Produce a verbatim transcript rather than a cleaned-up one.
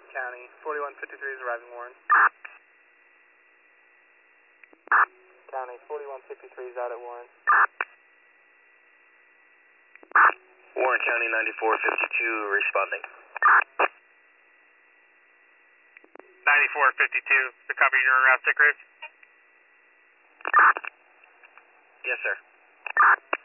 County, forty-one fifty-three is arriving, Warren. County, forty-one fifty-three is out at Warren. Warren County, ninety-four fifty-two responding. ninety-four fifty-two, the copy you're en route to Graves? Yes, sir.